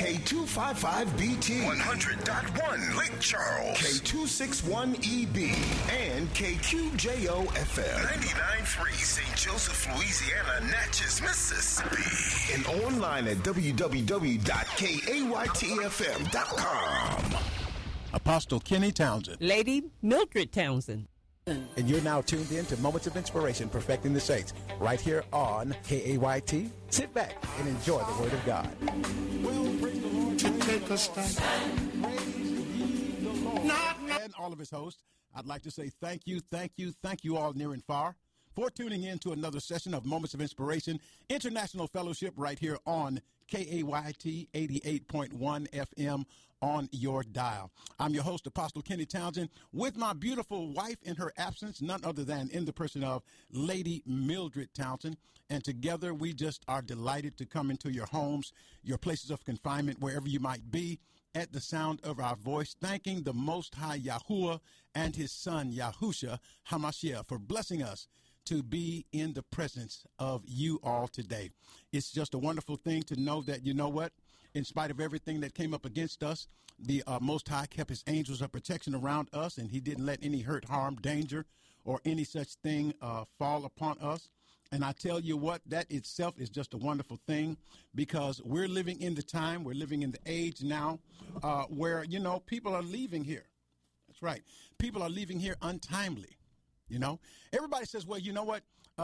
K255BT, 100.1 Lake Charles, K261EB, and KQJO-FM, 99.3 St. Joseph, Louisiana, Natchez, Mississippi, and online at www.kaytfm.com. Apostle Kenny Townsend. Lady Mildred Townsend. And you're now tuned in to Moments of Inspiration, Perfecting the Saints, right here on KAYT. Sit back and enjoy the Word of God. Well, praise the Lord. Take us and all of his hosts, I'd like to say thank you all near and far for tuning in to another session of Moments of Inspiration, International Fellowship right here on KAYT 88.1 FM on your dial. I'm your host, Apostle Kenny Townsend, with my beautiful wife in her absence, none other than in the person of Lady Mildred Townsend. And together we just are delighted to come into your homes, your places of confinement, wherever you might be, at the sound of our voice, thanking the Most High Yahuwah and his son Yahusha HaMashiach for blessing us to be in the presence of you all today. It's just a wonderful thing to know that, you know what, in spite of everything that came up against us, the Most High kept his angels of protection around us, and he didn't let any hurt, harm, danger, or any such thing fall upon us. And I tell you what, that itself is just a wonderful thing, because we're living in the time, we're living in the age now where, you know, people are leaving here. That's right. People are leaving here untimely. You know, everybody says, well, you know what,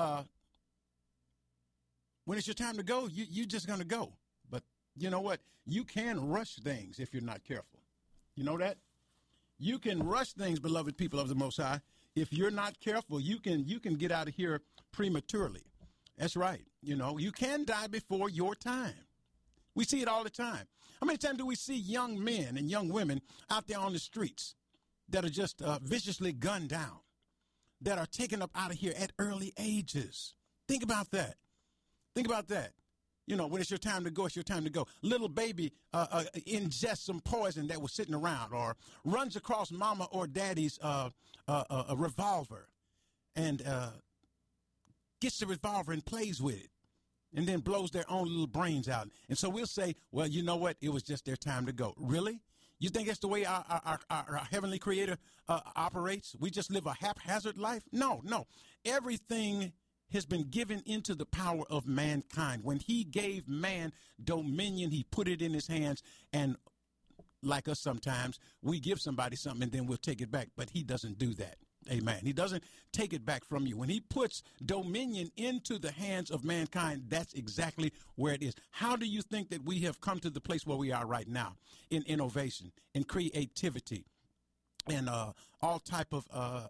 when it's your time to go, you're just going to go. But you know what, you can rush things if you're not careful. You know that? You can rush things, beloved people of the Most High. If you're not careful, you can get out of here prematurely. That's right. You know, you can die before your time. We see it all the time. How many times do we see young men and young women out there on the streets that are just viciously gunned down, that are taken up out of here at early ages? Think about that. Think about that. You know, when it's your time to go, it's your time to go. Little baby ingests some poison that was sitting around, or runs across mama or daddy's a revolver and gets the revolver and plays with it, and then blows their own little brains out. And so we'll say, well, you know what? It was just their time to go. Really? You think that's the way our heavenly creator operates? We just live a haphazard life? No. Everything has been given into the power of mankind. When he gave man dominion, he put it in his hands. And like us sometimes, we give somebody something and then we'll take it back. But he doesn't do that. Amen. He doesn't take it back from you. When he puts dominion into the hands of mankind, that's exactly where it is. How do you think that we have come to the place where we are right now in innovation, in creativity, and all type of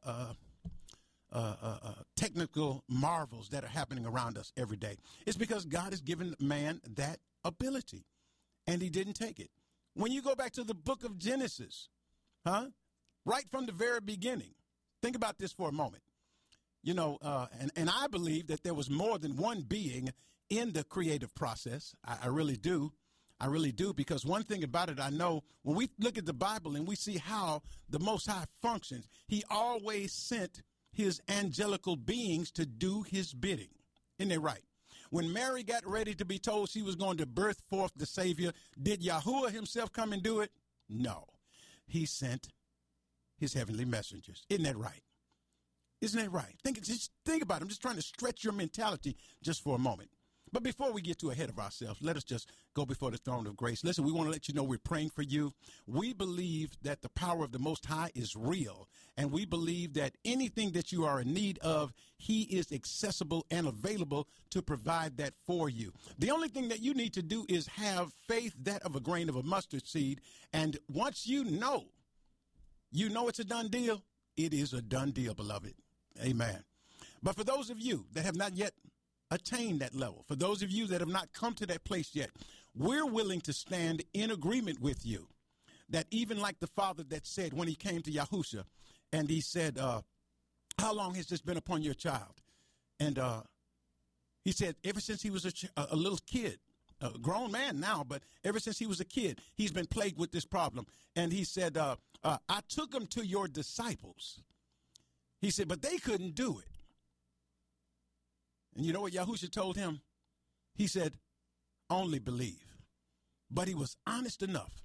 technical marvels that are happening around us every day? It's because God has given man that ability, and he didn't take it. When you go back to the book of Genesis, right from the very beginning, think about this for a moment. You know, and I believe that there was more than one being in the creative process. I really do. I really do, because one thing about it, I know when we look at the Bible and we see how the Most High functions, he always sent his angelical beings to do his bidding. Isn't that right? When Mary got ready to be told she was going to birth forth the Savior, did Yahuwah himself come and do it? No. He sent his heavenly messengers. Isn't that right? Isn't that right? Just think about it. I'm just trying to stretch your mentality just for a moment. But before we get too ahead of ourselves, let us just go before the throne of grace. Listen, we want to let you know we're praying for you. We believe that the power of the Most High is real, and we believe that anything that you are in need of, he is accessible and available to provide that for you. The only thing that you need to do is have faith, that of a grain of a mustard seed, and once you know it's a done deal, it is a done deal, beloved. Amen. But for those of you that have not yet attained that level, for those of you that have not come to that place yet, we're willing to stand in agreement with you that even like the father that said when he came to Yahusha and he said, how long has this been upon your child? And he said, ever since he was a little kid, a grown man now, but ever since he was a kid, he's been plagued with this problem. And he said, I took him to your disciples. He said, but they couldn't do it. And you know what Yahusha told him? He said, only believe. But he was honest enough.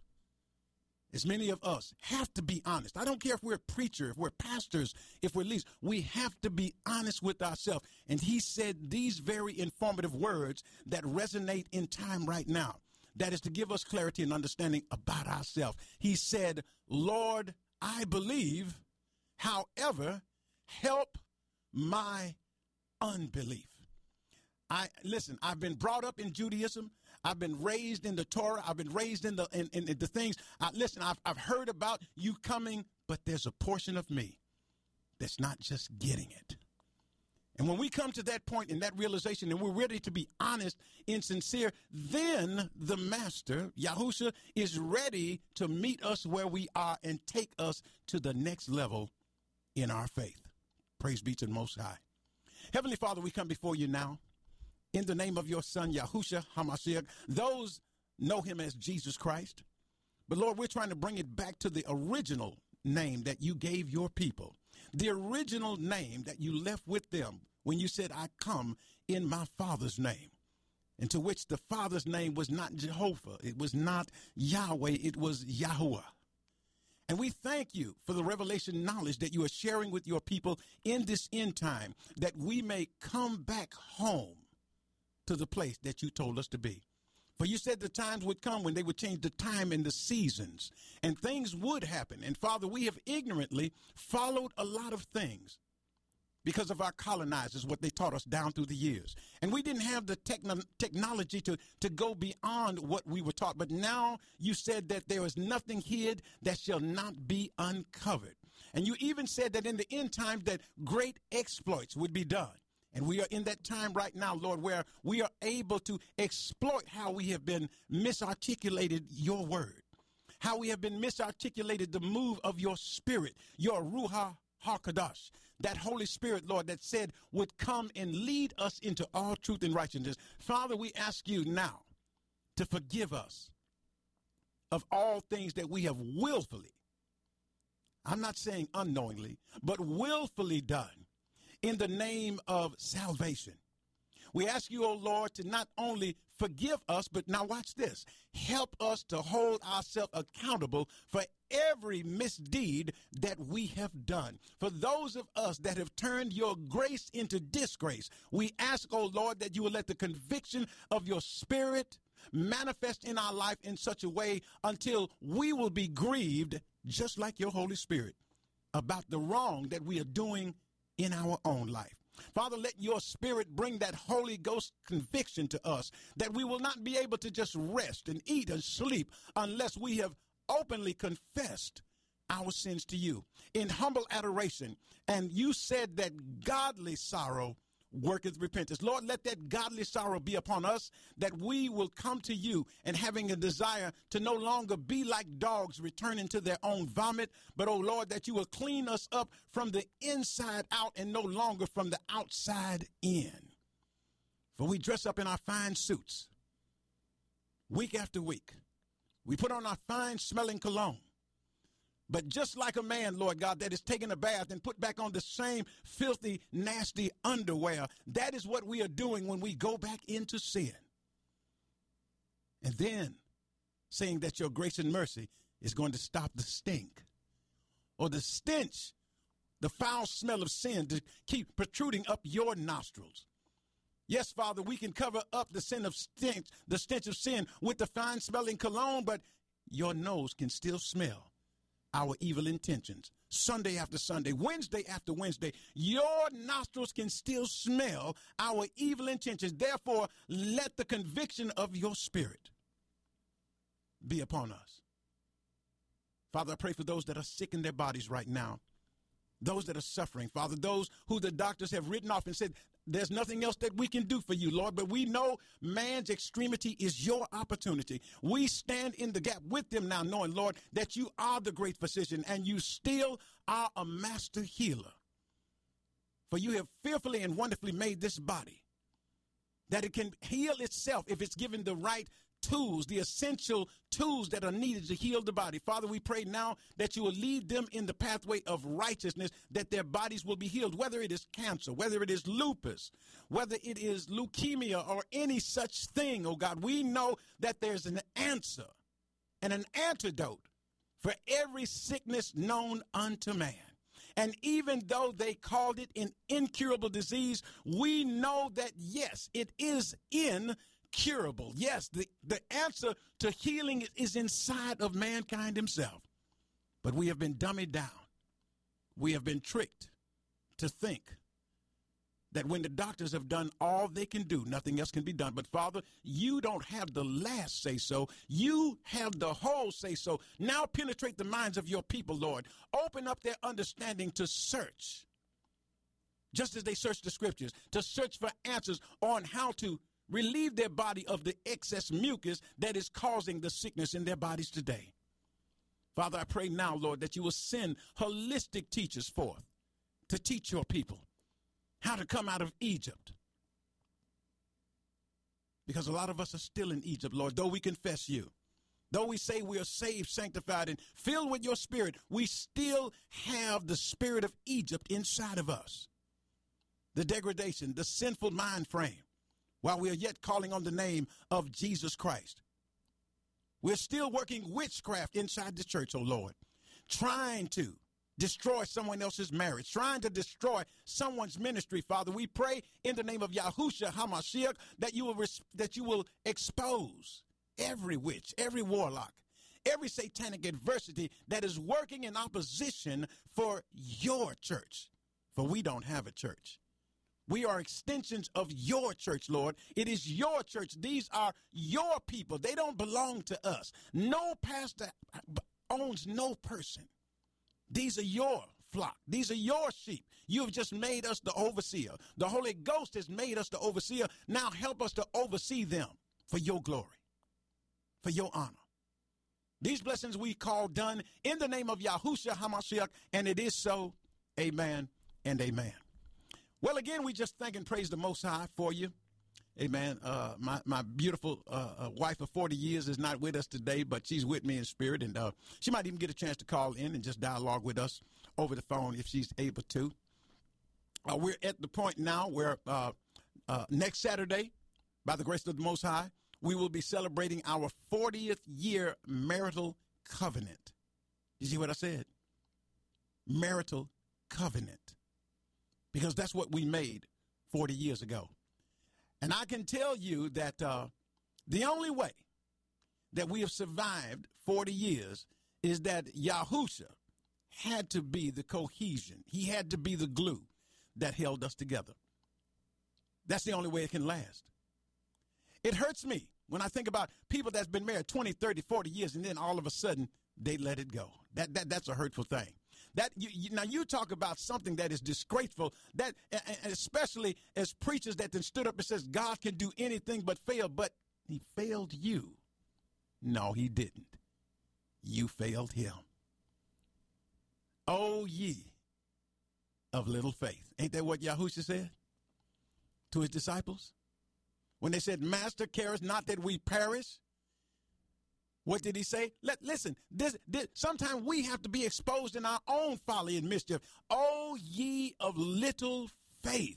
As many of us have to be honest. I don't care if we're a preacher, if we're pastors, if we're leaders. We have to be honest with ourselves. And he said these very informative words that resonate in time right now. That is to give us clarity and understanding about ourselves. He said, Lord, I believe, however, help my unbelief. Listen, I've been brought up in Judaism. I've been raised in the Torah. I've been raised in the things. I've heard about you coming, but there's a portion of me that's not just getting it. And when we come to that point and that realization and we're ready to be honest and sincere, then the master, Yahusha, is ready to meet us where we are and take us to the next level in our faith. Praise be to the Most High. Heavenly Father, we come before you now in the name of your son, Yahusha HaMashiach. Those know him as Jesus Christ. But Lord, we're trying to bring it back to the original name that you gave your people. The original name that you left with them when you said, I come in my Father's name. And to which the Father's name was not Jehovah. It was not Yahweh. It was Yahuwah. And we thank you for the revelation knowledge that you are sharing with your people in this end time, that we may come back home to the place that you told us to be. For you said the times would come when they would change the time and the seasons, and things would happen. And Father, we have ignorantly followed a lot of things because of our colonizers, what they taught us down through the years. And we didn't have the technology to go beyond what we were taught. But now you said that there is nothing hid that shall not be uncovered. And you even said that in the end times that great exploits would be done. And we are in that time right now, Lord, where we are able to exploit how we have been misarticulated your word, how we have been misarticulated the move of your spirit, your Ruach HaKodesh, that Holy Spirit, Lord, that said would come and lead us into all truth and righteousness. Father, we ask you now to forgive us of all things that we have willfully, I'm not saying unknowingly, but willfully done in the name of salvation. We ask you, O Lord, to not only forgive us, but now watch this, help us to hold ourselves accountable for every misdeed that we have done. For those of us that have turned your grace into disgrace, we ask, O Lord, that you will let the conviction of your spirit manifest in our life in such a way until we will be grieved, just like your Holy Spirit, about the wrong that we are doing in our own life. Father, let your spirit bring that Holy Ghost conviction to us that we will not be able to just rest and eat and sleep unless we have openly confessed our sins to you in humble adoration. And you said that godly sorrow worketh repentance. Lord, let that godly sorrow be upon us, that we will come to you and having a desire to no longer be like dogs returning to their own vomit, but, oh Lord, that you will clean us up from the inside out and no longer from the outside in. For we dress up in our fine suits week after week. We put on our fine smelling cologne. But just like a man, Lord God, that is taking a bath and put back on the same filthy, nasty underwear, that is what we are doing when we go back into sin. And then saying that your grace and mercy is going to stop the stink or the stench, the foul smell of sin to keep protruding up your nostrils. Yes, Father, we can cover up the stench of sin with the fine smelling cologne, but your nose can still smell our evil intentions. Sunday after Sunday, Wednesday after Wednesday, your nostrils can still smell our evil intentions. Therefore, let the conviction of your spirit be upon us. Father, I pray for those that are sick in their bodies right now, those that are suffering, Father, those who the doctors have written off and said, there's nothing else that we can do for you, Lord, but we know man's extremity is your opportunity. We stand in the gap with them now, knowing, Lord, that you are the great physician and you still are a master healer. For you have fearfully and wonderfully made this body, that it can heal itself if it's given the right tools, the essential tools that are needed to heal the body. Father, we pray now that you will lead them in the pathway of righteousness, that their bodies will be healed, whether it is cancer, whether it is lupus, whether it is leukemia or any such thing, oh God. We know that there's an answer and an antidote for every sickness known unto man. And even though they called it an incurable disease, we know that, yes, it is incurable. Yes, the answer to healing is inside of mankind himself. But we have been dummied down. We have been tricked to think that when the doctors have done all they can do, nothing else can be done. But, Father, you don't have the last say-so. You have the whole say-so. Now penetrate the minds of your people, Lord. Open up their understanding to search, just as they search the scriptures, to search for answers on how to relieve their body of the excess mucus that is causing the sickness in their bodies today. Father, I pray now, Lord, that you will send holistic teachers forth to teach your people how to come out of Egypt. Because a lot of us are still in Egypt, Lord, though we confess you. Though we say we are saved, sanctified, and filled with your spirit, we still have the spirit of Egypt inside of us. The degradation, the sinful mind frame, while we are yet calling on the name of Jesus Christ. We're still working witchcraft inside the church, oh Lord, trying to destroy someone else's marriage, trying to destroy someone's ministry. Father, we pray in the name of Yahushua HaMashiach that you will expose every witch, every warlock, every satanic adversity that is working in opposition for your church. For we don't have a church. We are extensions of your church, Lord. It is your church. These are your people. They don't belong to us. No pastor owns no person. These are your flock. These are your sheep. You have just made us the overseer. The Holy Ghost has made us the overseer. Now help us to oversee them for your glory, for your honor. These blessings we call done in the name of Yahushua HaMashiach, and it is so. Amen and amen. Well, again, we just thank and praise the Most High for you. Amen. My beautiful wife of 40 years is not with us today, but she's with me in spirit, and she might even get a chance to call in and just dialogue with us over the phone if she's able to. We're at the point now where next Saturday, by the grace of the Most High, we will be celebrating our 40th year marital covenant. You see what I said? Marital covenant. Because that's what we made 40 years ago. And I can tell you that the only way that we have survived 40 years is that Yahushua had to be the cohesion. He had to be the glue that held us together. That's the only way it can last. It hurts me when I think about people that's been married 20, 30, 40 years, and then all of a sudden they let it go. That's a hurtful thing. Now you talk about something that is disgraceful, that especially as preachers that then stood up and says God can do anything but fail, but he failed you. No, he didn't. You failed him. Oh, ye of little faith. Ain't that what Yahushua said to his disciples? When they said, Master, carest not that we perish? What did he say? Listen, sometimes we have to be exposed in our own folly and mischief. Oh, ye of little faith.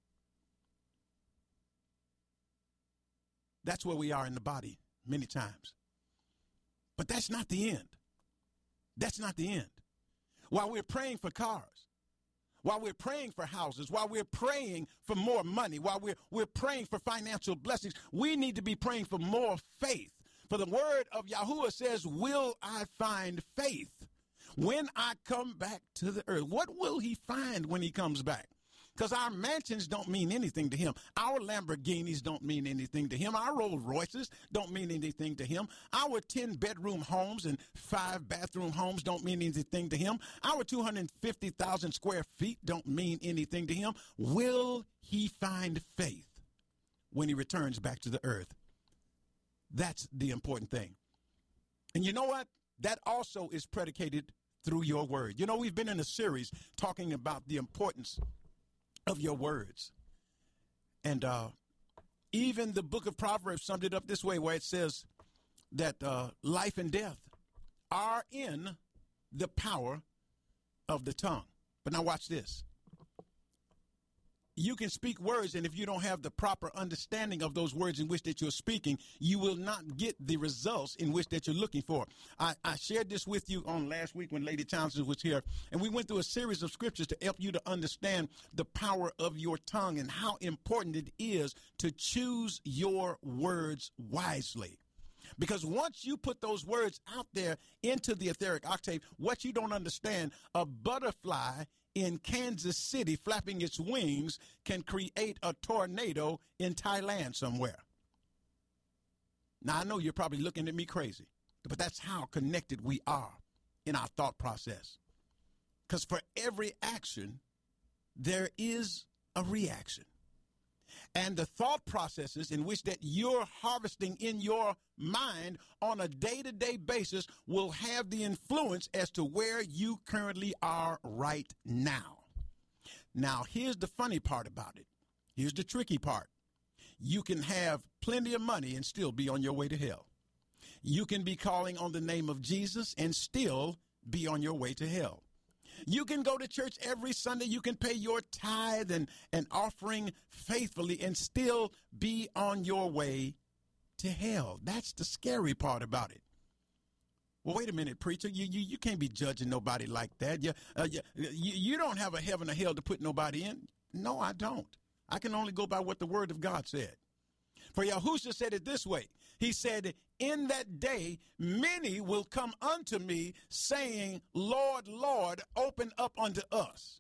That's where we are in the body many times. But that's not the end. That's not the end. While we're praying for cars, while we're praying for houses, while we're praying for more money, while we're praying for financial blessings, we need to be praying for more faith. For the word of Yahuwah says, will I find faith when I come back to the earth? What will he find when he comes back? Because our mansions don't mean anything to him. Our Lamborghinis don't mean anything to him. Our Rolls Royces don't mean anything to him. Our 10-bedroom homes and 5-bathroom homes don't mean anything to him. Our 250,000 square feet don't mean anything to him. Will he find faith when he returns back to the earth? That's the important thing. And you know what? That also is predicated through your word. You know, we've been in a series talking about the importance of your words. And even the book of Proverbs summed it up this way, where it says, that life and death are in the power of the tongue. But now watch this. You can speak words, and if you don't have the proper understanding of those words in which that you're speaking, you will not get the results in which that you're looking for. I shared this with you on last week when Lady Townsend was here, and we went through a series of scriptures to help you to understand the power of your tongue and how important it is to choose your words wisely. Because once you put those words out there into the etheric octave, what you don't understand, a butterfly in Kansas City flapping its wings can create a tornado in Thailand somewhere. Now, I know you're probably looking at me crazy, but that's how connected we are in our thought process. Because for every action, there is a reaction. And the thought processes in which that you're harvesting in your mind on a day-to-day basis will have the influence as to where you currently are right now. Now, here's the funny part about it. Here's the tricky part. You can have plenty of money and still be on your way to hell. You can be calling on the name of Jesus and still be on your way to hell. You can go to church every Sunday. You can pay your tithe and offering faithfully and still be on your way to hell. That's the scary part about it. Well, wait a minute, preacher. You can't be judging nobody like that. You don't have a heaven or hell to put nobody in. No, I don't. I can only go by what the word of God said. For Yahusha said it this way. He said, in that day, many will come unto me saying, Lord, Lord, open up unto us.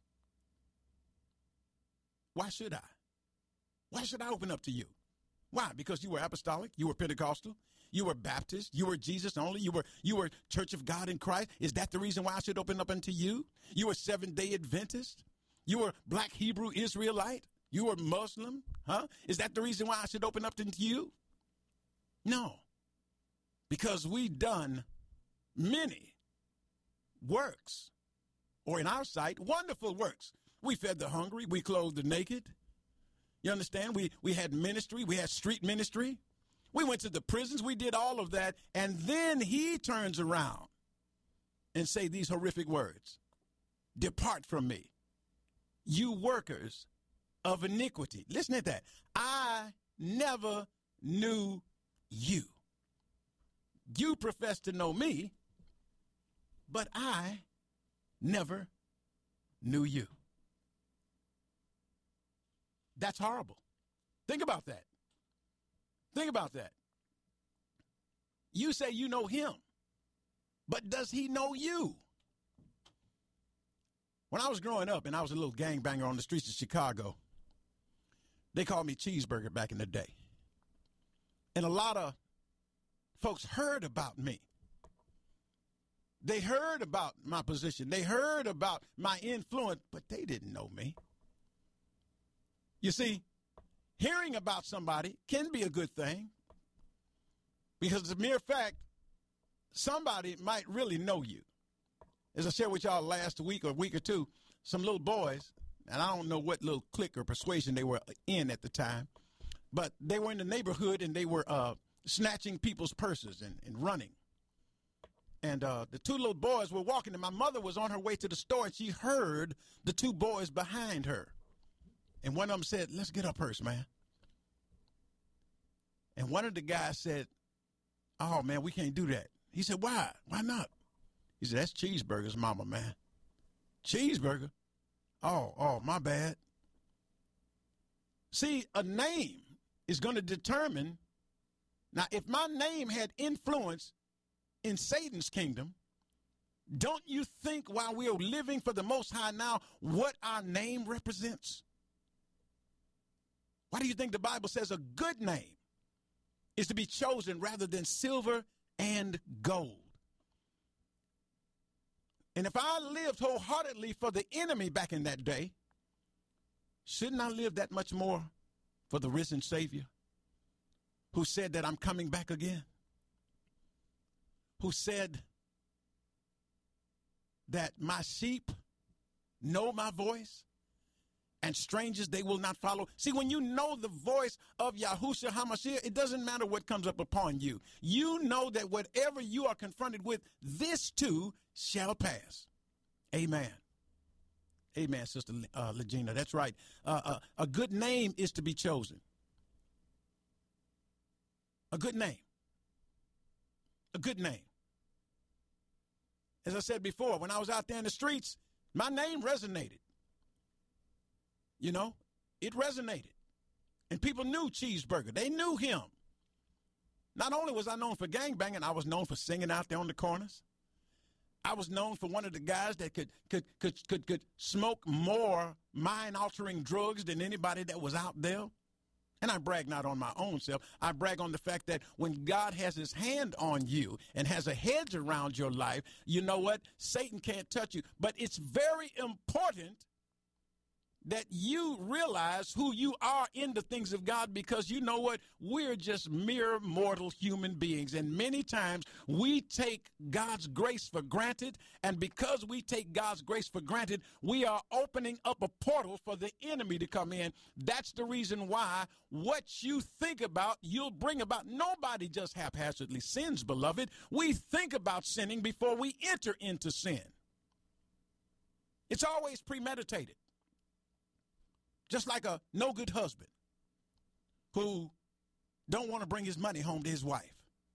Why should I? Why should I open up to you? Why? Because you were apostolic, you were Pentecostal, you were Baptist, you were Jesus only, you were Church of God in Christ. Is that the reason why I should open up unto you? You were Seventh-day Adventist, you were Black Hebrew Israelite, you were Muslim, huh? Is that the reason why I should open up to you? No, because we done many works, or in our sight, wonderful works. We fed the hungry, we clothed the naked. You understand? We had ministry, we had street ministry. We went to the prisons, we did all of that, and then he turns around and say these horrific words. Depart from me, you workers of iniquity. Listen to that. I never knew you. You profess to know me, but I never knew you. That's horrible. Think about that. Think about that. You say you know him, but does he know you? When I was growing up and I was a little gangbanger on the streets of Chicago, they called me Cheeseburger back in the day. And a lot of folks heard about me. They heard about my position. They heard about my influence, but they didn't know me. You see, hearing about somebody can be a good thing because the mere fact somebody might really know you. As I shared with y'all last week or week or two, some little boys, and I don't know what little clique or persuasion they were in at the time, but they were in the neighborhood and they were snatching people's purses and running. And the two little boys were walking, and my mother was on her way to the store, and she heard the two boys behind her. And one of them said, let's get our purse, man. And one of the guys said, oh, man, we can't do that. He said, why? Why not? He said, that's Cheeseburger's mama, man. Cheeseburger? Oh, my bad. See, a name is going to determine. Now, if my name had influence in Satan's kingdom, don't you think while we are living for the Most High now, what our name represents? Why do you think the Bible says a good name is to be chosen rather than silver and gold? And if I lived wholeheartedly for the enemy back in that day, shouldn't I live that much more for the risen Savior who said that I'm coming back again? Who said that my sheep know my voice and strangers they will not follow. See, when you know the voice of Yahushua HaMashiach, it doesn't matter what comes up upon you. You know that whatever you are confronted with, this too shall pass. Amen. Amen, Sister Legina. That's right. A good name is to be chosen. A good name. A good name. As I said before, when I was out there in the streets, my name resonated. You know, it resonated. And people knew Cheeseburger. They knew him. Not only was I known for gangbanging, I was known for singing out there on the corners. I was known for one of the guys that could smoke more mind-altering drugs than anybody that was out there. And I brag not on my own self. I brag on the fact that when God has his hand on you and has a hedge around your life, you know what? Satan can't touch you. But it's very important that you realize who you are in the things of God, because you know what? We're just mere mortal human beings. And many times we take God's grace for granted. And because we take God's grace for granted, we are opening up a portal for the enemy to come in. That's the reason why what you think about, you'll bring about. Nobody just haphazardly sins, beloved. We think about sinning before we enter into sin. It's always premeditated. Just like a no good husband who don't want to bring his money home to his wife.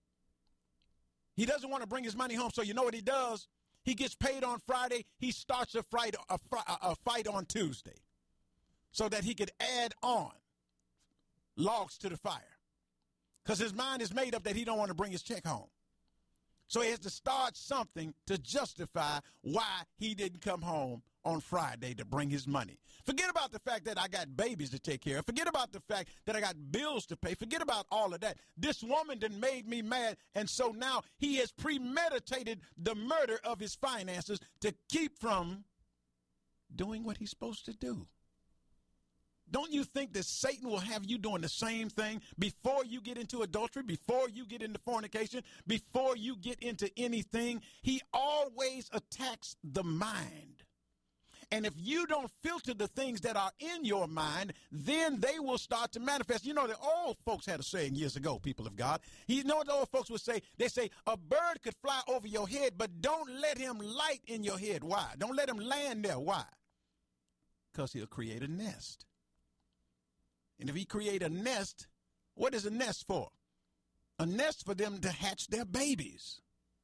He doesn't want to bring his money home, so you know what he does? He gets paid on Friday. He starts a fight on Tuesday so that he could add on logs to the fire, because his mind is made up that he don't want to bring his check home. So he has to start something to justify why he didn't come home on Friday to bring his money. Forget about the fact that I got babies to take care of. Forget about the fact that I got bills to pay. Forget about all of that. This woman done made me mad, and so now he has premeditated the murder of his finances to keep from doing what he's supposed to do. Don't you think that Satan will have you doing the same thing before you get into adultery, before you get into fornication, before you get into anything? He always attacks the mind. And if you don't filter the things that are in your mind, then they will start to manifest. You know, the old folks had a saying years ago, people of God. You know what the old folks would say? They say, a bird could fly over your head, but don't let him light in your head. Why? Don't let him land there. Why? Because he'll create a nest. And if he create a nest, what is a nest for? A nest for them to hatch their babies.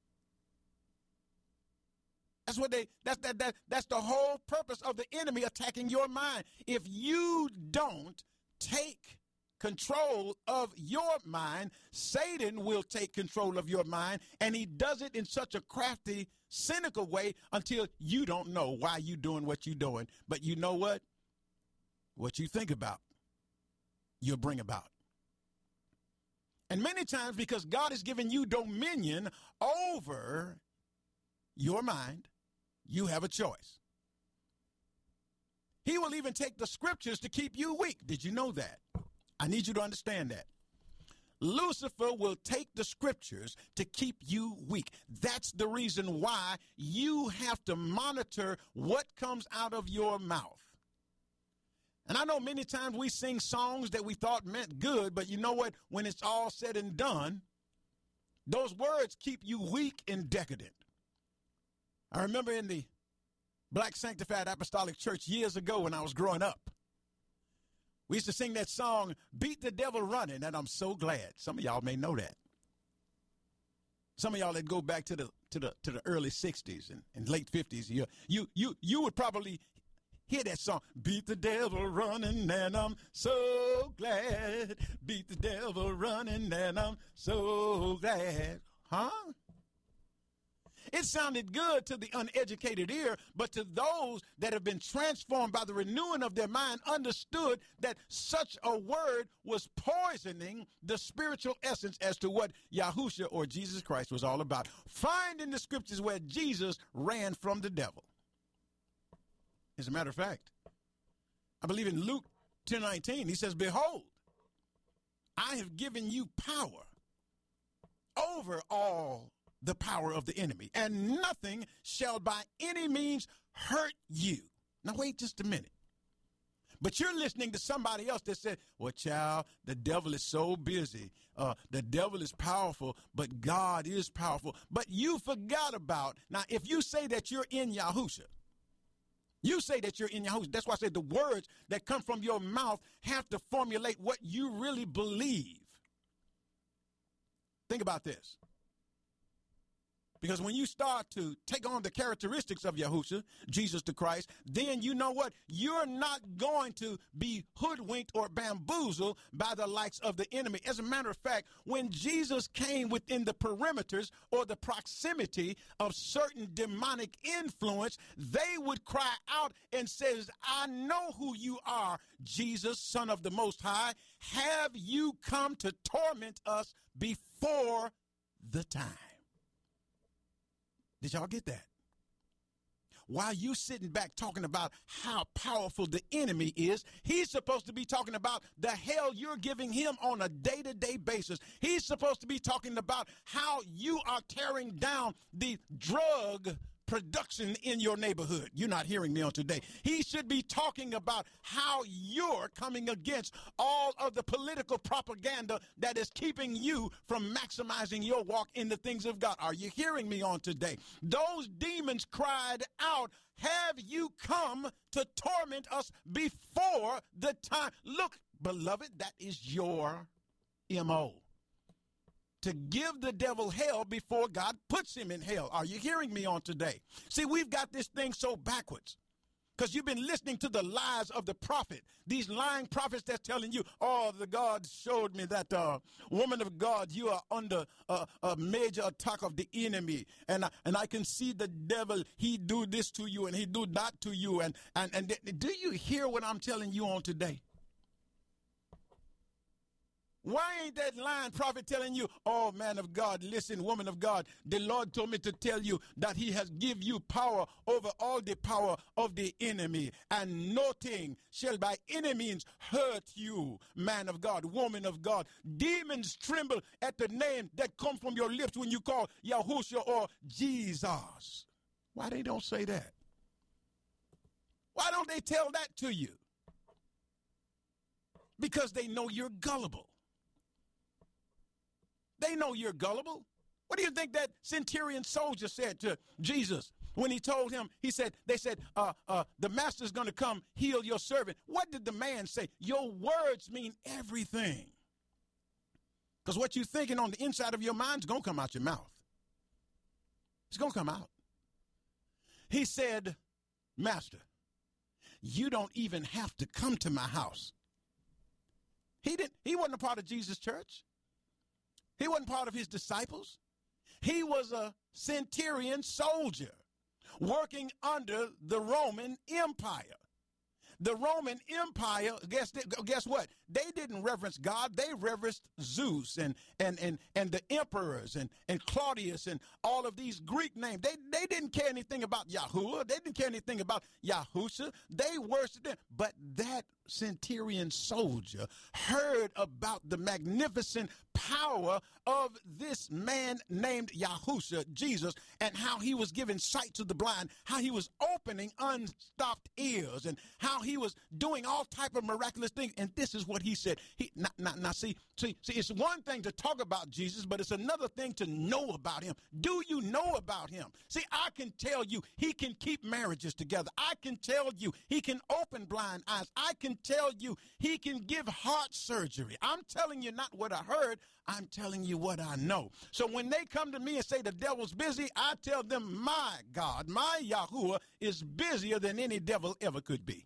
That's what that's the whole purpose of the enemy attacking your mind. If you don't take control of your mind, Satan will take control of your mind, and he does it in such a crafty, cynical way until you don't know why you're doing what you're doing. But you know what? What you think about, you'll bring about. And many times, because God has given you dominion over your mind, you have a choice. He will even take the scriptures to keep you weak. Did you know that? I need you to understand that. Lucifer will take the scriptures to keep you weak. That's the reason why you have to monitor what comes out of your mouth. And I know many times we sing songs that we thought meant good, but you know what? When it's all said and done, those words keep you weak and decadent. I remember in the Black Sanctified Apostolic Church years ago when I was growing up, we used to sing that song, Beat the Devil Running, and I'm so glad. Some of y'all may know that. Some of y'all that go back to the early 60s and late 50s, you would probably hear that song, beat the devil running, and I'm so glad. Beat the devil running, and I'm so glad. Huh? It sounded good to the uneducated ear, but to those that have been transformed by the renewing of their mind, understood that such a word was poisoning the spiritual essence as to what Yahushua or Jesus Christ was all about. Find in the scriptures where Jesus ran from the devil. As a matter of fact, I believe in Luke 10:19, he says, behold, I have given you power over all the power of the enemy, and nothing shall by any means hurt you. Now wait just a minute. But you're listening to somebody else that said, well, child, the devil is so busy. The devil is powerful, but God is powerful. But you forgot about, now, if you say that you're in Yahusha, you say that you're in Yahusha. That's why I said the words that come from your mouth have to formulate what you really believe. Think about this. Because when you start to take on the characteristics of Yahushua, Jesus the Christ, then you know what? You're not going to be hoodwinked or bamboozled by the likes of the enemy. As a matter of fact, when Jesus came within the perimeters or the proximity of certain demonic influence, they would cry out and says, I know who you are, Jesus, Son of the Most High. Have you come to torment us before the time? Did y'all get that? While you sitting back talking about how powerful the enemy is, he's supposed to be talking about the hell you're giving him on a day-to-day basis. He's supposed to be talking about how you are tearing down the drug production in your neighborhood. You're not hearing me on today. He should be talking about how you're coming against all of the political propaganda that is keeping you from maximizing your walk in the things of God. Are you hearing me on today? Those demons cried out, have you come to torment us before the time? Look, beloved, that is your MO. To give the devil hell before God puts him in hell. Are you hearing me on today? See, we've got this thing so backwards because you've been listening to the lies of the prophet. These lying prophets that's telling you, oh, the God showed me that woman of God, you are under a major attack of the enemy. And I can see the devil, he do this to you and he do that to you. And do you hear what I'm telling you on today? Why ain't that lying prophet telling you, oh, man of God, listen, woman of God, the Lord told me to tell you that he has give you power over all the power of the enemy, and nothing shall by any means hurt you, man of God, woman of God. Demons tremble at the name that come from your lips when you call Yahushua or Jesus. Why they don't say that? Why don't they tell that to you? Because they know you're gullible. They know you're gullible. What do you think that centurion soldier said to Jesus when he told him, they said, the master's going to come heal your servant. What did the man say? Your words mean everything. Because what you're thinking on the inside of your mind is going to come out your mouth. It's going to come out. He said, Master, you don't even have to come to my house. He wasn't a part of Jesus' church. He wasn't part of his disciples. He was a centurion soldier working under the Roman Empire. The Roman Empire, guess what? They didn't reverence God. They reverenced Zeus and the emperors and Claudius and all of these Greek names. They didn't care anything about Yahuwah. They didn't care anything about Yahusha. They worshiped them. But that centurion soldier heard about the magnificent power of this man named Yahusha, Jesus, and how he was giving sight to the blind, how he was opening unstopped ears, and how he was doing all type of miraculous things. And this is what he said. See, it's one thing to talk about Jesus, but it's another thing to know about him. Do you know about him? See, I can tell you he can keep marriages together. I can tell you he can open blind eyes. I can tell you he can give heart surgery. I'm telling you not what I heard. I'm telling you what I know. So when they come to me and say the devil's busy, I tell them my God, my Yahuwah is busier than any devil ever could be.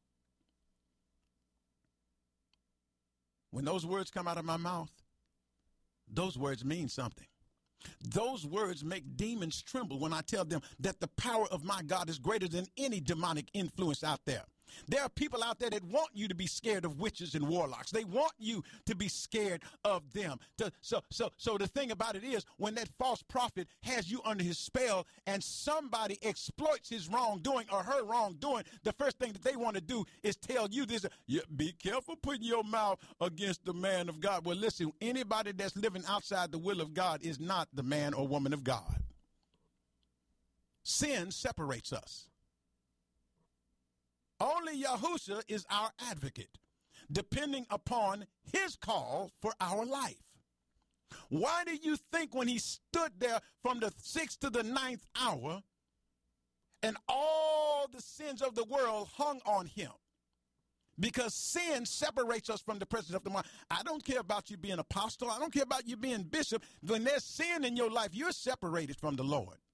When those words come out of my mouth, those words mean something. Those words make demons tremble when I tell them that the power of my God is greater than any demonic influence out there. There are people out there that want you to be scared of witches and warlocks. They want you to be scared of them. So the thing about it is, when that false prophet has you under his spell and somebody exploits his wrongdoing or her wrongdoing, the first thing that they want to do is tell you this, be careful putting your mouth against the man of God. Well, listen, anybody that's living outside the will of God is not the man or woman of God. Sin separates us. Only Yahusha is our advocate, depending upon his call for our life. Why do you think when he stood there from the 6th to the 9th hour and all the sins of the world hung on him? Because sin separates us from the presence of the Lord. I don't care about you being apostle. I don't care about you being bishop. When there's sin in your life, you're separated from the Lord.